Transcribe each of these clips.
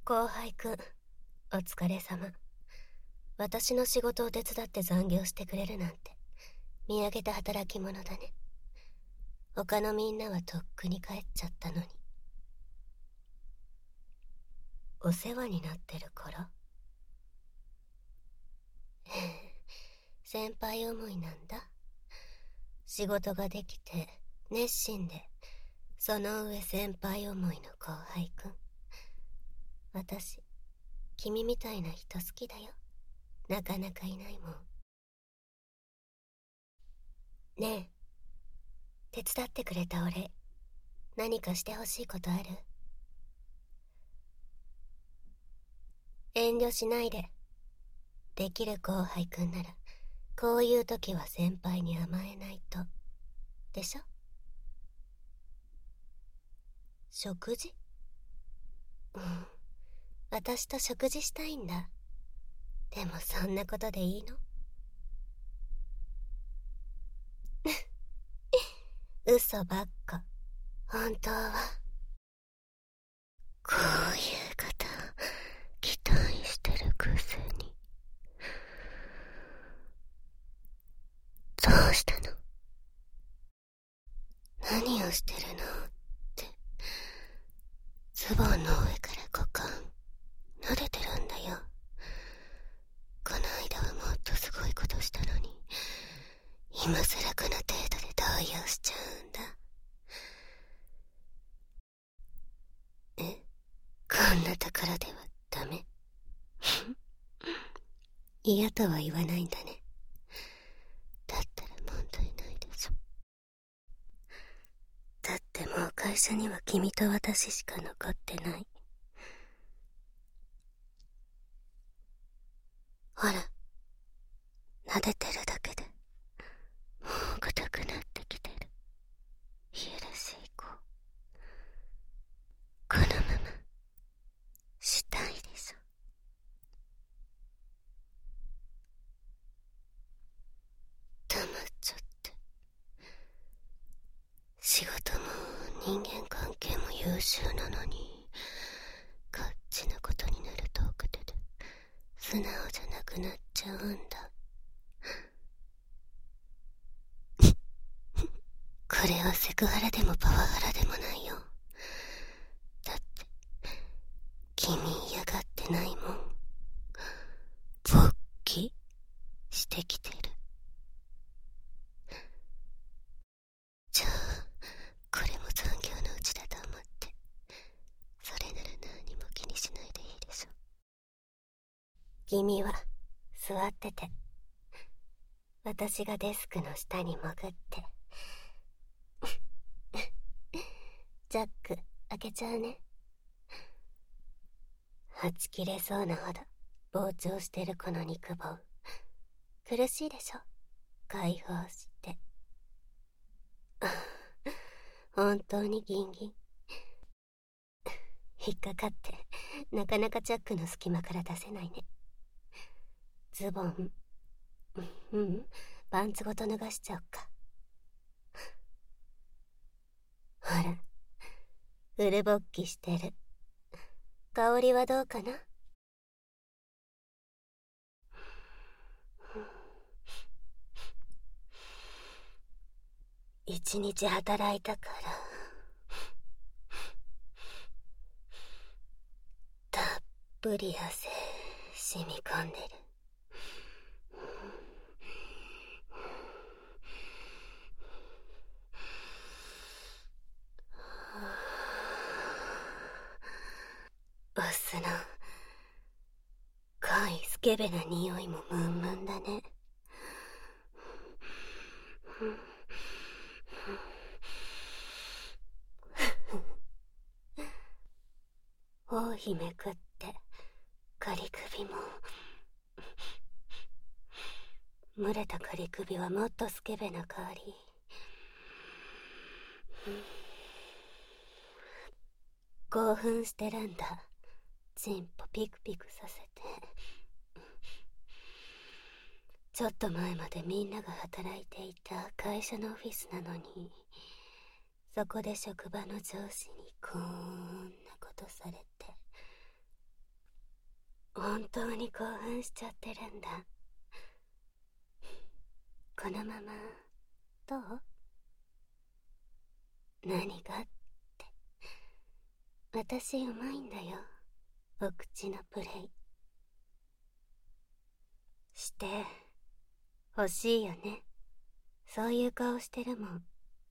後輩くん、お疲れ様。私の仕事を手伝って残業してくれるなんて見上げた働き者だね。他のみんなはとっくに帰っちゃったのに。お世話になってるから。先輩思いなんだ。仕事ができて熱心で、その上先輩思いの後輩くん。私、君みたいな人好きだよ。なかなかいないもん。ねえ、手伝ってくれた俺、何かしてほしいことある？遠慮しないで。できる後輩くんなら、こういう時は先輩に甘えないと。でしょ？食事？うん。私と食事したいんだ。でもそんなことでいいの？嘘ばっか。本当は。こういう方、期待してるくせに。どうしたの？何をしてるのって。ズボンの上から股間、撫でてるんだよ。この間はもっとすごいことしたのに、今更この程度で動揺しちゃうんだ。こんなところではダメ？嫌とは言わないんだね。だったら問題ないでしょ。だってもう会社には君と私しか残ってない。ほら、撫でてるだけでもう硬くなってきてる。許しいこう。このまましたいでしょ。黙っちゃって。仕事も人間関係も優秀なのに、ガッチなことになると奥手で素直じゃなくなっちゃうんだ。これはセクハラでもパワハラでもないよ。だって君嫌がってないもん。勃起してきてる。じゃあこれも残業のうちだと思って、それなら何も気にしないでいいでしょ。君は座ってて、私がデスクの下に潜ってジャック開けちゃうね。はち切れそうなほど膨張してるこの肉棒、苦しいでしょ？解放して。本当にギンギン。引っかかってなかなかチャックの隙間から出せないね。ズボン、パンツごと脱がしちゃおうか。ほら、フル勃起してる。香りはどうかな？一日働いたからたっぷり汗染み込んでる。オスの濃いスケベな匂いもムンムンだね。尾ひめくって仮首も、蒸れた仮首はもっとスケベな香り。興奮してるんだ。チンポピクピクさせて。ちょっと前までみんなが働いていた会社のオフィスなのに、そこで職場の上司にこんなことされて本当に興奮しちゃってるんだ。このままどう？何がって。私うまいんだよ、お口のプレイ。して欲しいよね。そういう顔してるもん。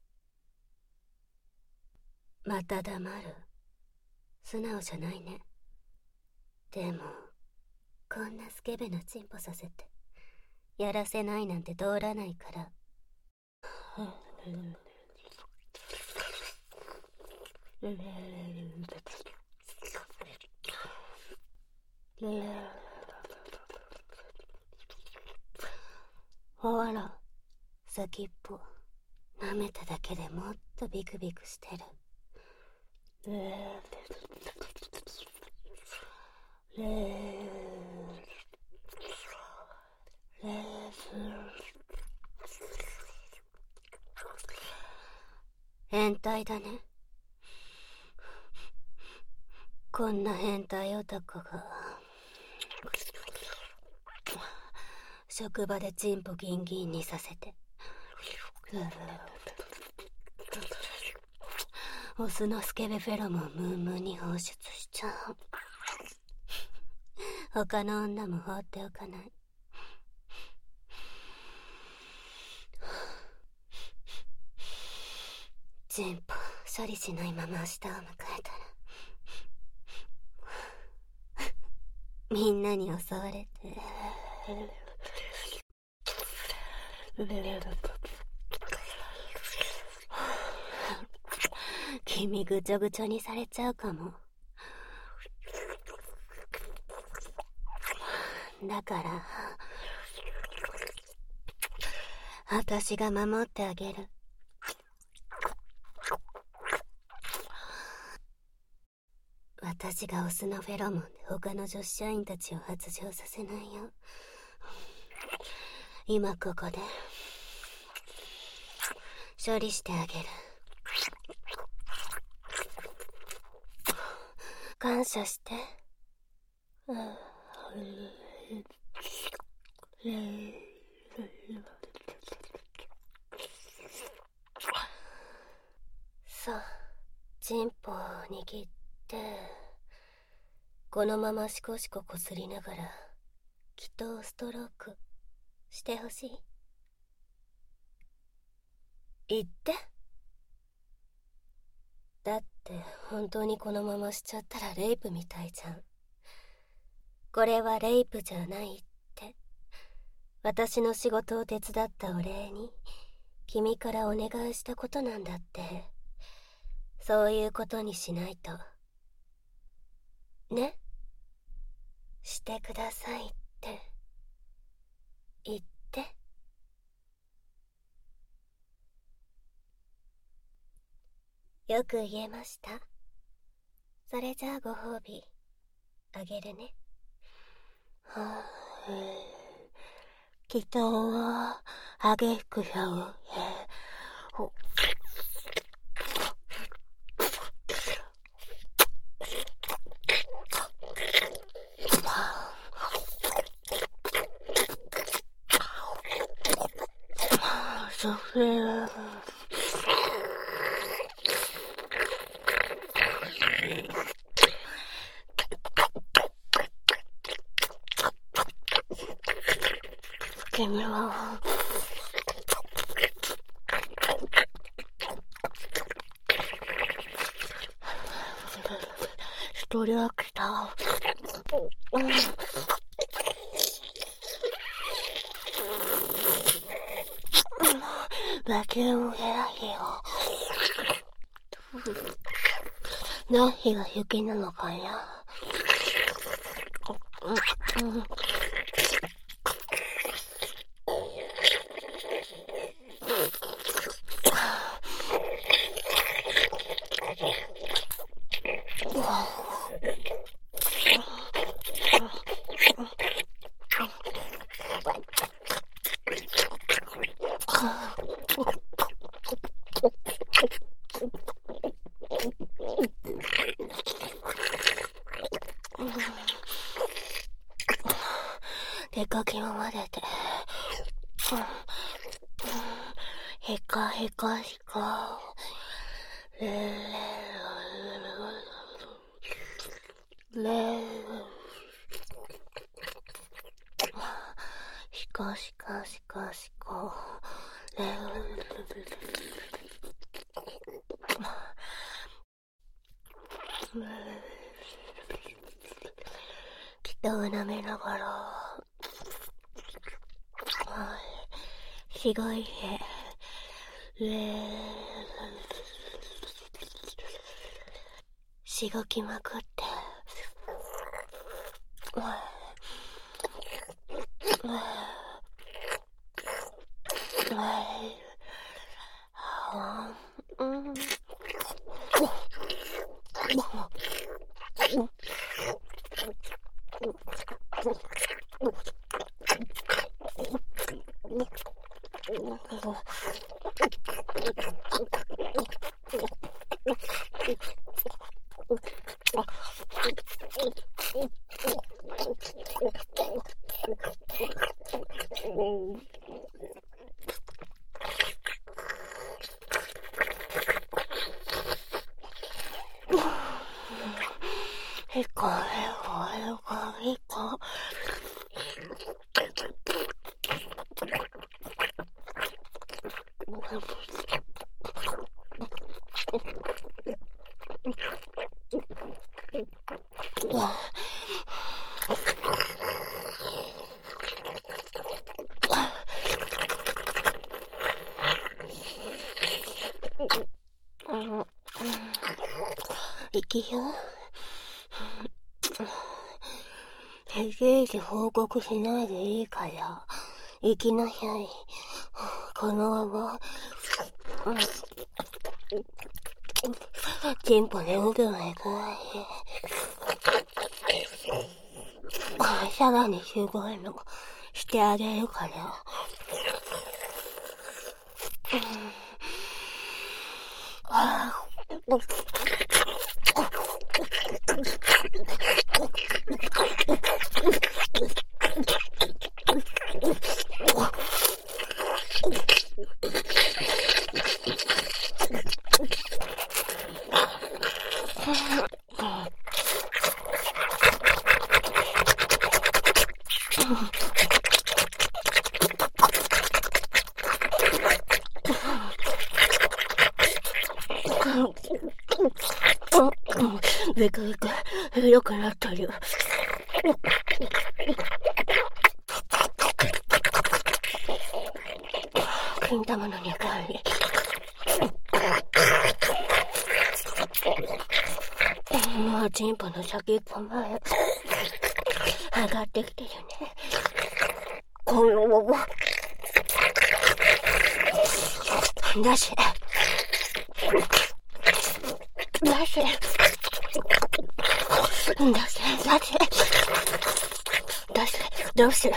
また黙る。素直じゃないね。でもこんなスケベなチンポさせてやらせないなんて通らないから。ほら、先っぽ舐めただけでもっとビクビクしてる。変態だね。こんな変態男が職場でチンポギンギンにさせてオスのスケベフェロモンムンムンに放出しちゃう。他の女も放っておかない。チンポ処理しないまま明日を迎えたらみんなに襲われて君ぐちょぐちょにされちゃうかも。だから私が守ってあげる。私がオスのフェロモンで他の女子社員たちを発情させないよ。今ここで処理してあげる。感謝して。さあ、チンポを握ってこのままシコシコこすりながら気筒ストロークしてほしい。言って。だって本当にこのまましちゃったらレイプみたいじゃん。これはレイプじゃないって。私の仕事を手伝ったお礼に君からお願いしたことなんだって。そういうことにしないとね。してくださいって言って。よく言えました。それじゃあご褒美あげるね。祈祷をあげくよ。それは君は一人飽きた。バキュームヘラヒよ。何日が雪なのかな。 汗かきまでて、へかへかへか、しかしかしかしか、北を舐めながら、しごいへ、しごきまくって、へかへかへかへか。生きよう。いちいち報告しないでいいから、行きなさい。このまま、チンポでうぐめぐらい。さらにすごいのしてあげるから。べくべく広くなってる。金玉の肉あり。もうチンポの先っぽまで上がってきてるね。このまま出せ出せ出せ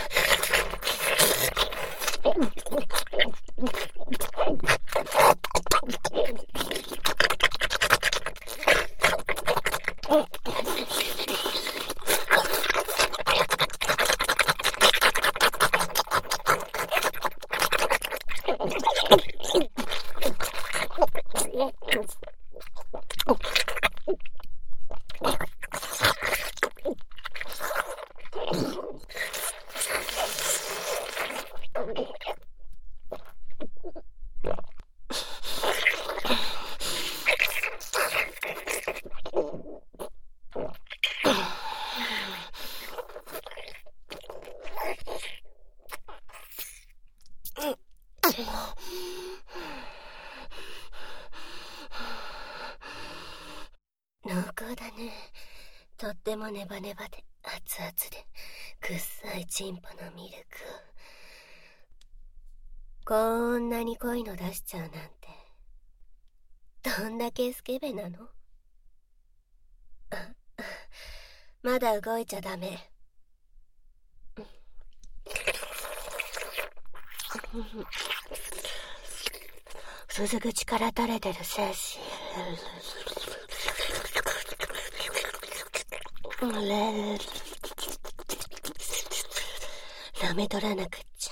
濃厚だね。とってもネバネバで熱々でくっさいチンポのミルク。こんなに濃いの出しちゃうなんて、どんだけスケベなの？まだ動いちゃダメ。鈴口から垂れてる精子。 舐め取らなくっちゃ。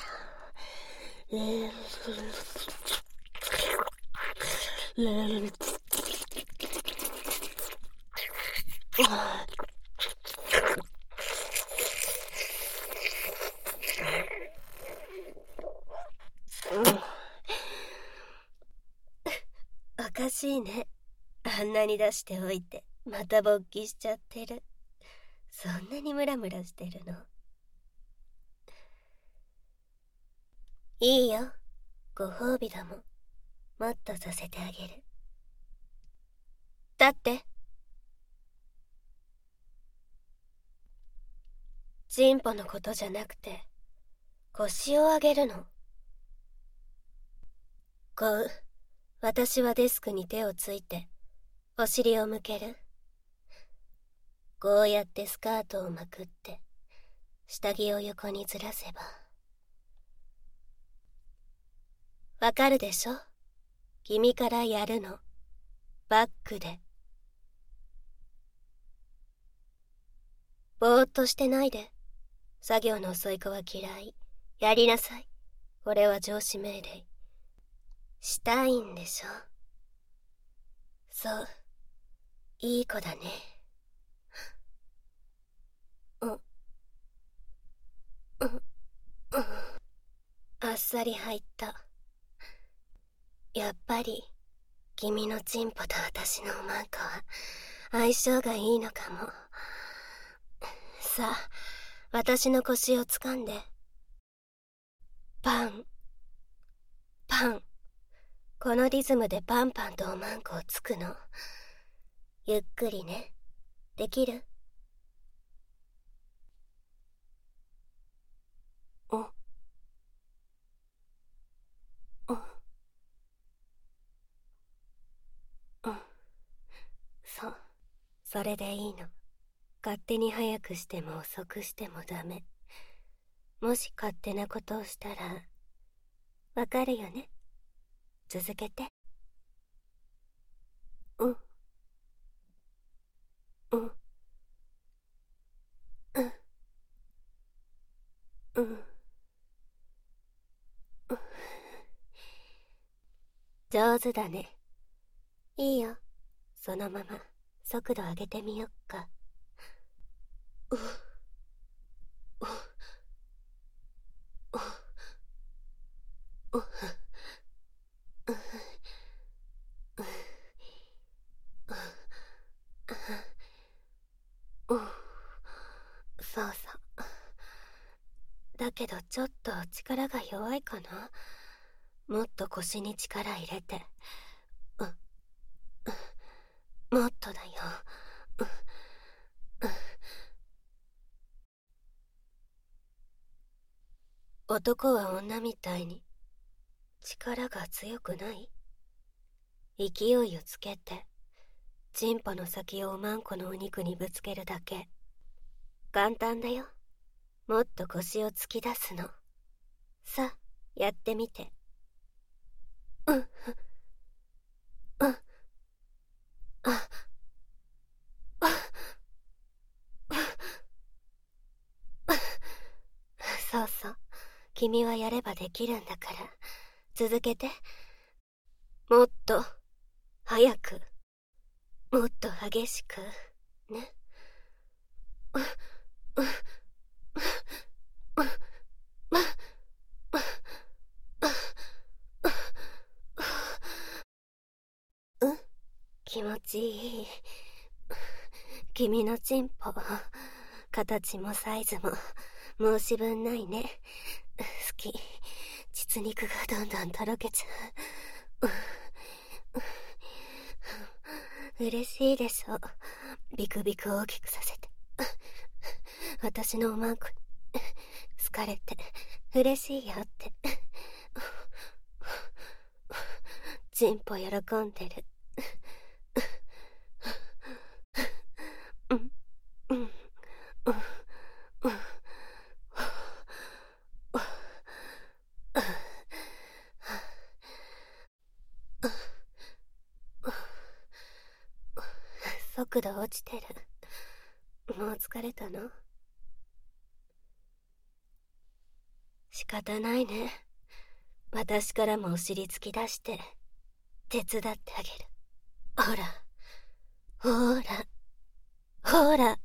おかしいね。あんなに出しておいてまた勃起しちゃってる。そんなにムラムラしてるの？いいよ、ご褒美だもん。もっとさせてあげる。だってチンポのことじゃなくて腰を上げるの。こう、私はデスクに手をついてお尻を向ける。こうやってスカートをまくって下着を横にずらせばわかるでしょ？君からやるの。バックで。ぼーっとしてないで。作業の遅い子は嫌い。やりなさい。これは上司命令。したいんでしょ？そう。いい子だね。あっさり入った。やっぱり君のチンポと私のおまんこは相性がいいのかも。さあ、私の腰を掴んで。パンパン。このリズムでパンパンとおまんこをつくの。ゆっくりね。できる？そう。それでいいの。勝手に早くしても遅くしてもダメ。もし勝手なことをしたら、わかるよね？続けて。うん。うん。うん。うん。上手だね。いいよ。そのまま速度上げてみよっか。うっ。うっ。うっ。うっ。うっ。うん。そうそう。だけどちょっと力が弱いかな。もっと腰に力入れて。もっとだよ。男は女みたいに力が強くない？勢いをつけてチンポの先をおまんこのお肉にぶつけるだけ。簡単だよ。もっと腰を突き出すの。さあ、やってみて。うん。うん。あ。そうそう。君はやればできるんだから。続けて。もっと、早く。もっと激しく。ね。うん？気持ちいい。君のチンポ、形もサイズも申し分ないね。好き。膣肉がどんどんとろけちゃう。嬉しいでしょ？ビクビク大きくさせて。私のおまんこに好かれて嬉しいよって。チンポ喜んでる。速度落ちてる。もう疲れたの？ 仕方ないね。私からもお尻突き出して手伝ってあげる。ほらほらほら。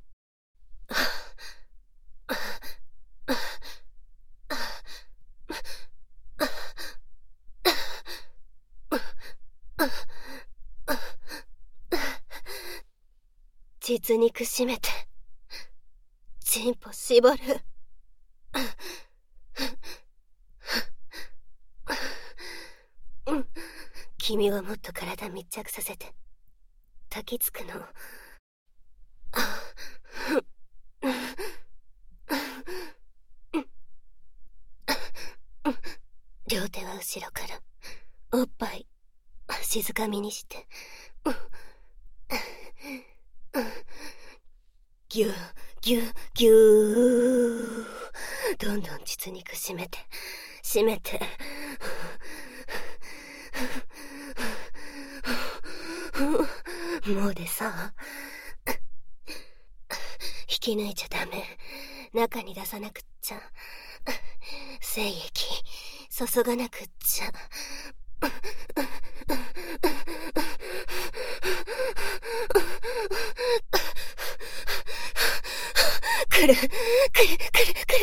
実肉締めてチンポ絞る。君はもっと体密着させて抱きつくの。両手は後ろからおっぱい静かみにしてぎゅーぎゅーぎゅー。どんどん実肉締めて締めて。もうでさ、引き抜いちゃダメ。中に出さなくっちゃ。精液注がなくっちゃ。くるくるくるくるくる。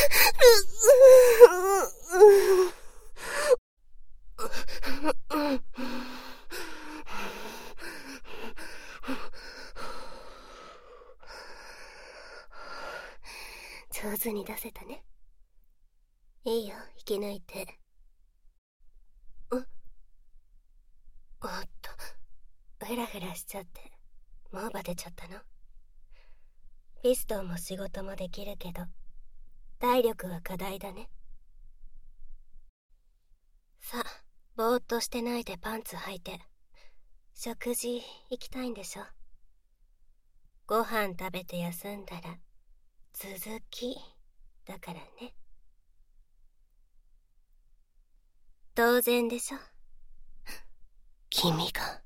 上手に出せたね。いいよ、引き抜いて。おっと、フラフラしちゃってもうバテちゃったの。ピストンも仕事もできるけど体力は課題だね。さあ、ぼーっとしてないでパンツ履いて食事行きたいんでしょ。ご飯食べて休んだら続きだからね。当然でしょ。君が